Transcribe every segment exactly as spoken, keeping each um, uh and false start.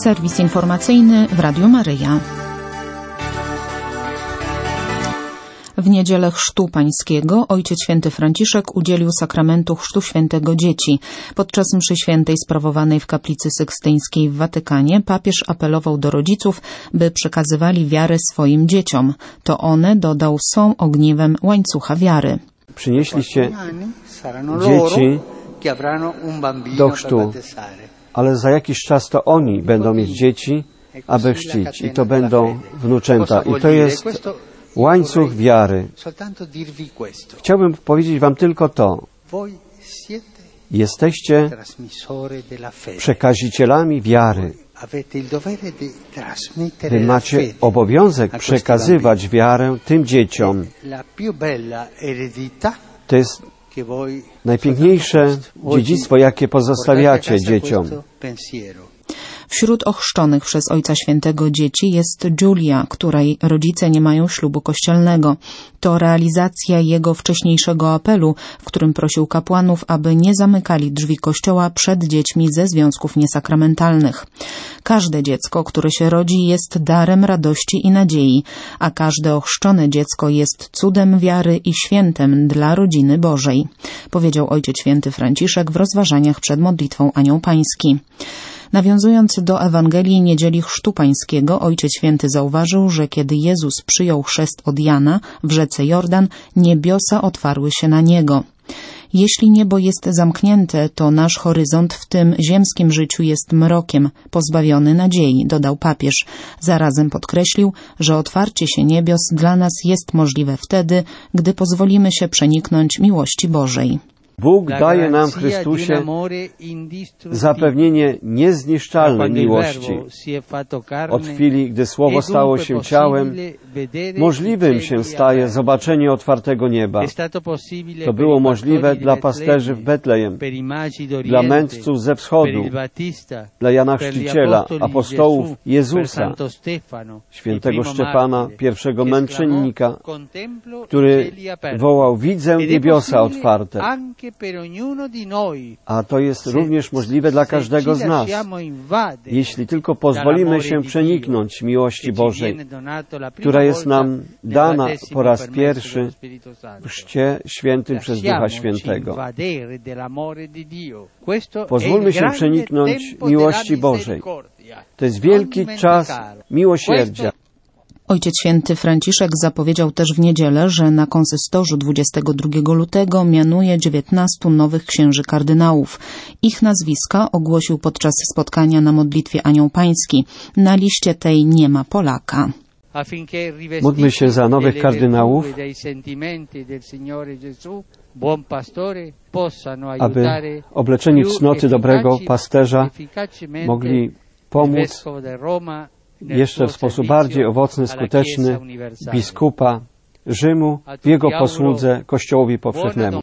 Serwis informacyjny w Radiu Maryja. W niedzielę Chrztu Pańskiego Ojciec Święty Franciszek udzielił sakramentu Chrztu Świętego dzieci. Podczas mszy świętej sprawowanej w kaplicy sykstyńskiej w Watykanie papież apelował do rodziców, by przekazywali wiarę swoim dzieciom. To one, dodał, są ogniwem łańcucha wiary. Przynieśliście dzieci do chrztu, ale za jakiś czas to oni będą mieć dzieci, aby chrzcić, i to będą wnuczęta. I to jest łańcuch wiary. Chciałbym powiedzieć wam tylko to. Jesteście przekazicielami wiary. Wy macie obowiązek przekazywać wiarę tym dzieciom. To jest najpiękniejsze dziedzictwo, jakie pozostawiacie dzieciom. Wśród ochrzczonych przez Ojca Świętego dzieci jest Giulia, której rodzice nie mają ślubu kościelnego. To realizacja jego wcześniejszego apelu, w którym prosił kapłanów, aby nie zamykali drzwi kościoła przed dziećmi ze związków niesakramentalnych. Każde dziecko, które się rodzi, jest darem radości i nadziei, a każde ochrzczone dziecko jest cudem wiary i świętem dla rodziny Bożej, powiedział Ojciec Święty Franciszek w rozważaniach przed modlitwą Anioł Pański. Nawiązując do Ewangelii Niedzieli Chrztu Pańskiego, Ojciec Święty zauważył, że kiedy Jezus przyjął chrzest od Jana w rzece Jordan, niebiosa otwarły się na Niego. Jeśli niebo jest zamknięte, to nasz horyzont w tym ziemskim życiu jest mrokiem, pozbawiony nadziei, dodał papież. Zarazem podkreślił, że otwarcie się niebios dla nas jest możliwe wtedy, gdy pozwolimy się przeniknąć miłości Bożej. Bóg daje nam w Chrystusie zapewnienie niezniszczalnej miłości. Od chwili, gdy Słowo stało się ciałem, możliwym się staje zobaczenie otwartego nieba. To było możliwe dla pasterzy w Betlejem, dla mędrców ze wschodu, dla Jana Chrzciciela, apostołów Jezusa, świętego Szczepana, pierwszego męczennika, który wołał: widzę niebiosa otwarte. A to jest również możliwe dla każdego z nas, jeśli tylko pozwolimy się przeniknąć miłości Bożej, która jest nam dana po raz pierwszy w Chrzcie Świętym przez Ducha Świętego. Pozwólmy się przeniknąć miłości Bożej. To jest wielki czas miłosierdzia. Ojciec Święty Franciszek zapowiedział też w niedzielę, że na konsystorzu dwudziestego drugiego lutego mianuje dziewiętnastu nowych księży kardynałów. Ich nazwiska ogłosił podczas spotkania na modlitwie Anioł Pański. Na liście tej nie ma Polaka. Módlmy się za nowych kardynałów, aby obleczeni w cnoty dobrego pasterza mogli pomóc jeszcze w sposób bardziej owocny, skuteczny biskupa Rzymu w jego posłudze Kościołowi powszechnemu.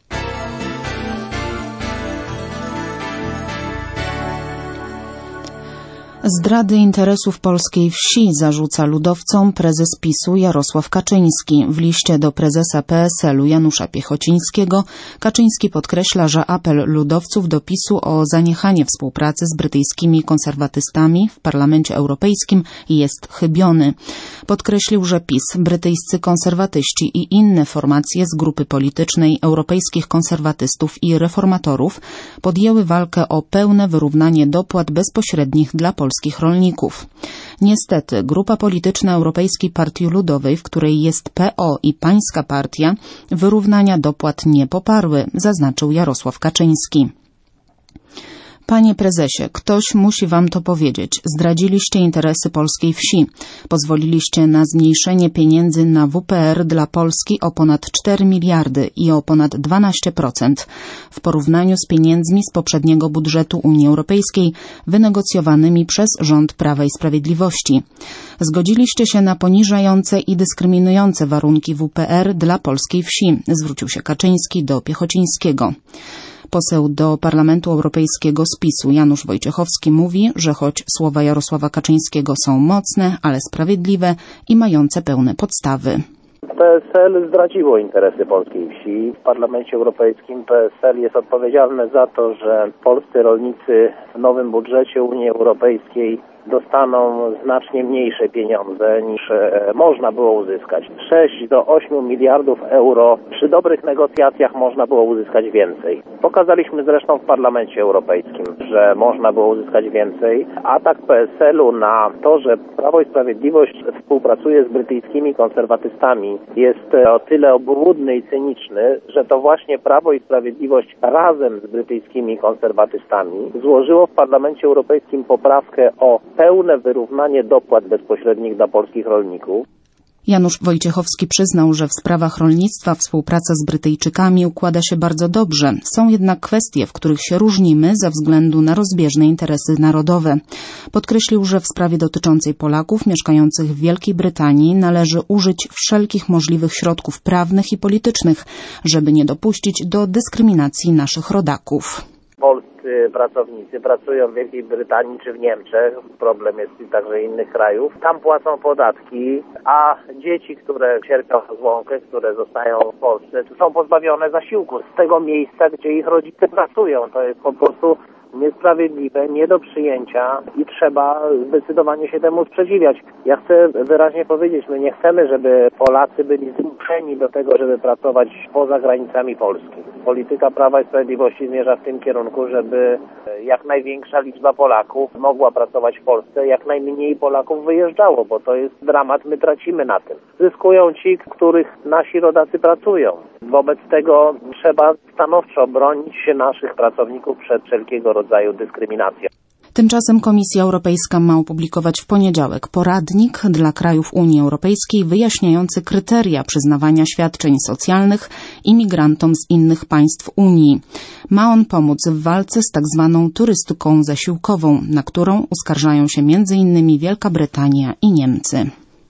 Zdrady interesów polskiej wsi zarzuca ludowcom prezes PiSu Jarosław Kaczyński. W liście do prezesa P S L u Janusza Piechocińskiego Kaczyński podkreśla, że apel ludowców do PiSu o zaniechanie współpracy z brytyjskimi konserwatystami w Parlamencie Europejskim jest chybiony. Podkreślił, że PiS, brytyjscy konserwatyści i inne formacje z grupy politycznej europejskich konserwatystów i reformatorów podjęły walkę o pełne wyrównanie dopłat bezpośrednich dla polskich rolników. Niestety, grupa polityczna Europejskiej Partii Ludowej, w której jest P O i Pańska Partia, wyrównania dopłat nie poparły, zaznaczył Jarosław Kaczyński. Panie prezesie, ktoś musi wam to powiedzieć. Zdradziliście interesy polskiej wsi. Pozwoliliście na zmniejszenie pieniędzy na W P R dla Polski o ponad cztery miliardy i o ponad dwanaście procent w porównaniu z pieniędzmi z poprzedniego budżetu Unii Europejskiej wynegocjowanymi przez rząd Prawa i Sprawiedliwości. Zgodziliście się na poniżające i dyskryminujące warunki W P R dla polskiej wsi, zwrócił się Kaczyński do Piechocińskiego. Poseł do Parlamentu Europejskiego z PiSu Janusz Wojciechowski mówi, że choć słowa Jarosława Kaczyńskiego są mocne, ale sprawiedliwe i mające pełne podstawy. P S L zdradziło interesy polskiej wsi. W Parlamencie Europejskim P S L jest odpowiedzialne za to, że polscy rolnicy w nowym budżecie Unii Europejskiej dostaną znacznie mniejsze pieniądze niż e, można było uzyskać. sześć do ośmiu miliardów euro. Przy dobrych negocjacjach można było uzyskać więcej. Pokazaliśmy zresztą w Parlamencie Europejskim, że można było uzyskać więcej. Atak P S L-u na to, że Prawo i Sprawiedliwość współpracuje z brytyjskimi konserwatystami, jest o tyle obłudny i cyniczny, że to właśnie Prawo i Sprawiedliwość razem z brytyjskimi konserwatystami złożyło w Parlamencie Europejskim poprawkę o pełne wyrównanie dopłat bezpośrednich dla polskich rolników. Janusz Wojciechowski przyznał, że w sprawach rolnictwa współpraca z Brytyjczykami układa się bardzo dobrze. Są jednak kwestie, w których się różnimy ze względu na rozbieżne interesy narodowe. Podkreślił, że w sprawie dotyczącej Polaków mieszkających w Wielkiej Brytanii należy użyć wszelkich możliwych środków prawnych i politycznych, żeby nie dopuścić do dyskryminacji naszych rodaków. Polscy pracownicy pracują w Wielkiej Brytanii czy w Niemczech, problem jest także innych krajów, tam płacą podatki, a dzieci, które cierpią rozłąkę, które zostają w Polsce, są pozbawione zasiłku z tego miejsca, gdzie ich rodzice pracują. To jest po prostu niesprawiedliwe, nie do przyjęcia i trzeba zdecydowanie się temu sprzeciwiać. Ja chcę wyraźnie powiedzieć, my nie chcemy, żeby Polacy byli zmuszeni do tego, żeby pracować poza granicami Polski. Polityka Prawa i Sprawiedliwości zmierza w tym kierunku, żeby jak największa liczba Polaków mogła pracować w Polsce, jak najmniej Polaków wyjeżdżało, bo to jest dramat, my tracimy na tym. Zyskują ci, których nasi rodacy pracują. Wobec tego trzeba stanowczo bronić się naszych pracowników przed wszelkiego rodzaju dyskryminacją. Tymczasem Komisja Europejska ma opublikować w poniedziałek poradnik dla krajów Unii Europejskiej wyjaśniający kryteria przyznawania świadczeń socjalnych imigrantom z innych państw Unii. Ma on pomóc w walce z tak zwaną turystyką zasiłkową, na którą uskarżają się między innymi Wielka Brytania i Niemcy.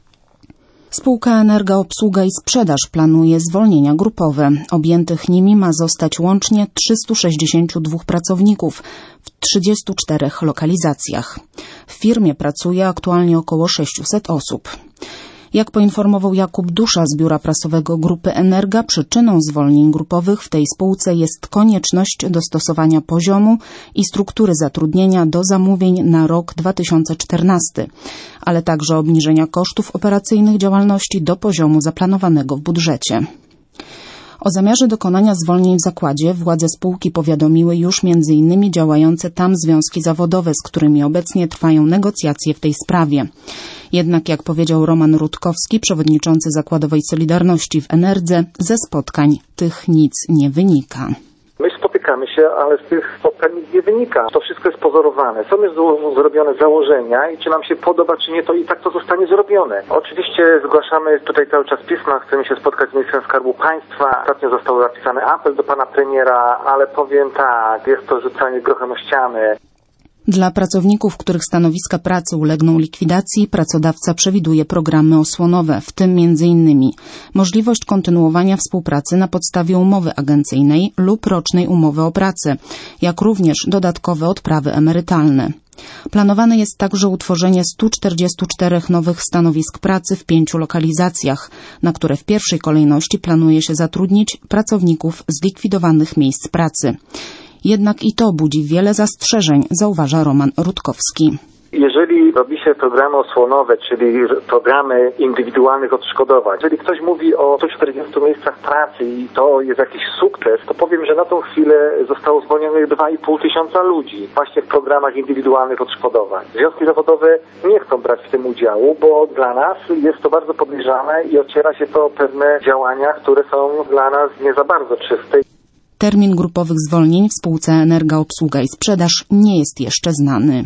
Spółka Energa-Obsługa i Sprzedaż planuje zwolnienia grupowe. Objętych nimi ma zostać łącznie trzystu sześćdziesięciu dwóch pracowników w trzydziestu czterech lokalizacjach. W firmie pracuje aktualnie około sześciuset osób. Jak poinformował Jakub Dusza z biura prasowego Grupy Energa, przyczyną zwolnień grupowych w tej spółce jest konieczność dostosowania poziomu i struktury zatrudnienia do zamówień na rok dwa tysiące czternasty, ale także obniżenia kosztów operacyjnych działalności do poziomu zaplanowanego w budżecie. O zamiarze dokonania zwolnień w zakładzie władze spółki powiadomiły już między innymi działające tam związki zawodowe, z którymi obecnie trwają negocjacje w tej sprawie. Jednak, jak powiedział Roman Rutkowski, przewodniczący Zakładowej Solidarności w Enerdze, ze spotkań tych nic nie wynika. My spotykamy się, ale z tych spotkań nic nie wynika. To wszystko jest pozorowane. Są już zrobione założenia i czy nam się podoba, czy nie, to i tak to zostanie zrobione. Oczywiście zgłaszamy tutaj cały czas pisma, chcemy się spotkać z Ministerstwem Skarbu Państwa. Ostatnio został zapisany apel do pana premiera, ale powiem tak, jest to rzucanie grochem o ściany. Dla pracowników, których stanowiska pracy ulegną likwidacji, pracodawca przewiduje programy osłonowe, w tym między innymi możliwość kontynuowania współpracy na podstawie umowy agencyjnej lub rocznej umowy o pracę, jak również dodatkowe odprawy emerytalne. Planowane jest także utworzenie stu czterdziestu czterech nowych stanowisk pracy w pięciu lokalizacjach, na które w pierwszej kolejności planuje się zatrudnić pracowników z likwidowanych miejsc pracy. Jednak i to budzi wiele zastrzeżeń, zauważa Roman Rutkowski. Jeżeli robi się programy osłonowe, czyli programy indywidualnych odszkodowań, jeżeli ktoś mówi o stu czterdziestu miejscach pracy i to jest jakiś sukces, to powiem, że na tą chwilę zostało zwolnionych dwa i pół tysiąca ludzi właśnie w programach indywidualnych odszkodowań. Związki zawodowe nie chcą brać w tym udziału, bo dla nas jest to bardzo podejrzane i ociera się to o pewne działania, które są dla nas nie za bardzo czyste. Termin grupowych zwolnień w spółce Energa Obsługa i Sprzedaż nie jest jeszcze znany.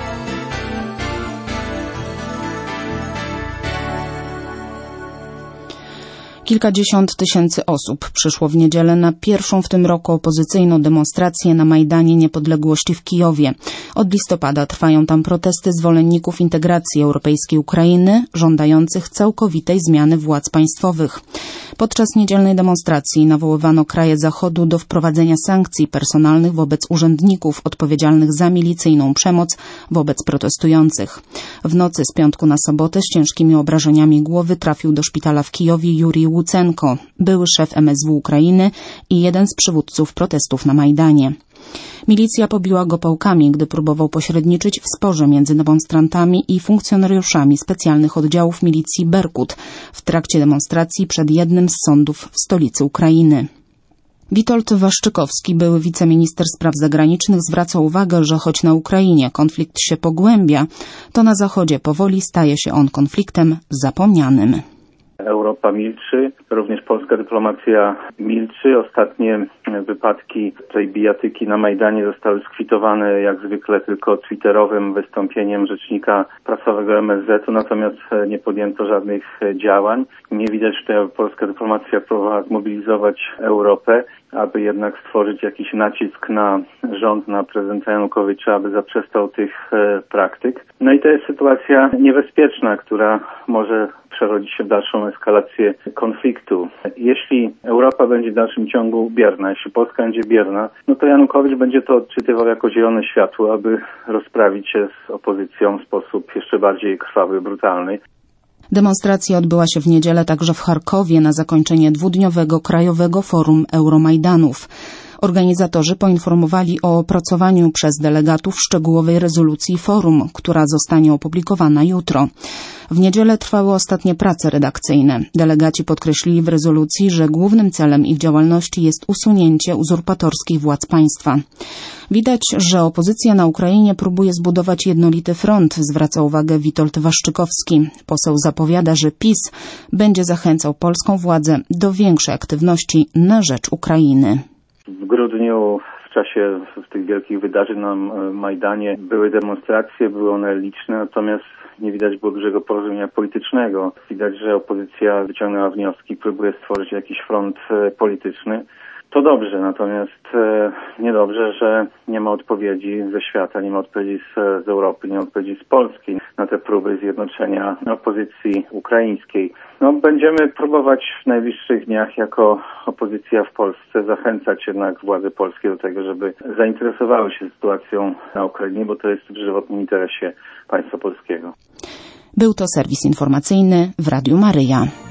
Kilkadziesiąt tysięcy osób przyszło w niedzielę na pierwszą w tym roku opozycyjną demonstrację na Majdanie Niepodległości w Kijowie. Od listopada trwają tam protesty zwolenników integracji europejskiej Ukrainy, żądających całkowitej zmiany władz państwowych. Podczas niedzielnej demonstracji nawoływano kraje Zachodu do wprowadzenia sankcji personalnych wobec urzędników odpowiedzialnych za milicyjną przemoc wobec protestujących. W nocy z piątku na sobotę z ciężkimi obrażeniami głowy trafił do szpitala w Kijowie Jurij Łucenko, były szef M S W Ukrainy i jeden z przywódców protestów na Majdanie. Milicja pobiła go pałkami, gdy próbował pośredniczyć w sporze między demonstrantami i funkcjonariuszami specjalnych oddziałów milicji Berkut w trakcie demonstracji przed jednym z sądów w stolicy Ukrainy. Witold Waszczykowski, były wiceminister spraw zagranicznych, zwraca uwagę, że choć na Ukrainie konflikt się pogłębia, to na Zachodzie powoli staje się on konfliktem zapomnianym. Europa milczy, również polska dyplomacja milczy. Ostatnie wypadki tej bijatyki na Majdanie zostały skwitowane jak zwykle tylko twitterowym wystąpieniem rzecznika prasowego M S Z u, natomiast nie podjęto żadnych działań. Nie widać, że polska dyplomacja próbowała zmobilizować Europę, aby jednak stworzyć jakiś nacisk na rząd, na prezydenta Janukowycza, aby zaprzestał tych e, praktyk. No i to jest sytuacja niebezpieczna, która może przerodzić się w dalszą eskalację konfliktu. Jeśli Europa będzie w dalszym ciągu bierna, jeśli Polska będzie bierna, no to Janukowicz będzie to odczytywał jako zielone światło, aby rozprawić się z opozycją w sposób jeszcze bardziej krwawy, brutalny. Demonstracja odbyła się w niedzielę także w Charkowie na zakończenie dwudniowego Krajowego Forum Euromajdanów. Organizatorzy poinformowali o opracowaniu przez delegatów szczegółowej rezolucji forum, która zostanie opublikowana jutro. W niedzielę trwały ostatnie prace redakcyjne. Delegaci podkreślili w rezolucji, że głównym celem ich działalności jest usunięcie uzurpatorskich władz państwa. Widać, że opozycja na Ukrainie próbuje zbudować jednolity front, zwraca uwagę Witold Waszczykowski. Poseł zapowiada, że PiS będzie zachęcał polską władzę do większej aktywności na rzecz Ukrainy. W grudniu, w czasie tych wielkich wydarzeń na Majdanie, były demonstracje, były one liczne, natomiast nie widać było dużego porozumienia politycznego. Widać, że opozycja wyciągnęła wnioski, próbuje stworzyć jakiś front polityczny. To dobrze, natomiast e, niedobrze, że nie ma odpowiedzi ze świata, nie ma odpowiedzi z, z Europy, nie ma odpowiedzi z Polski na te próby zjednoczenia opozycji ukraińskiej. No, będziemy próbować w najbliższych dniach jako opozycja w Polsce zachęcać jednak władze polskie do tego, żeby zainteresowały się sytuacją na Ukrainie, bo to jest w żywotnym interesie państwa polskiego. Był to serwis informacyjny w Radiu Maryja.